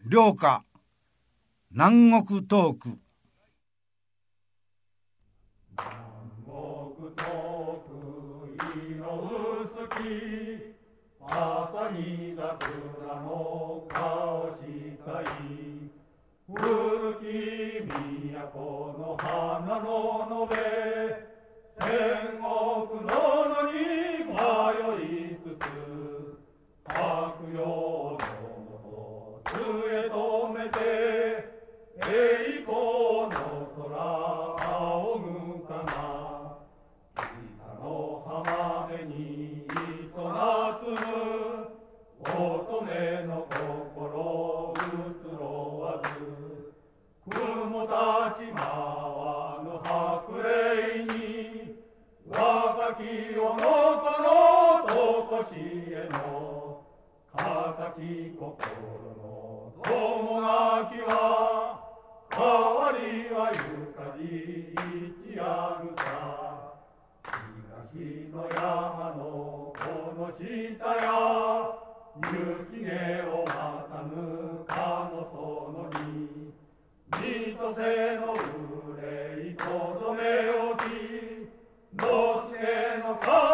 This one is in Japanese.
涼歌南国トーク。 南国トークいの薄き朝に桜の顔したい古き都の花の延べ戦国の野に迷いつつ白陽の末止めて栄光の空仰ぐかな北の浜辺に磯なつむ乙女の心移ろわず雲たち舞わぬ白麗に若き世のそのとこしえの固き心の友がきは変わりはゆかじ一あるさ東の山のこの下や雪毛をまたぬかのそのに千歳の憂いとどめ置き野助の顔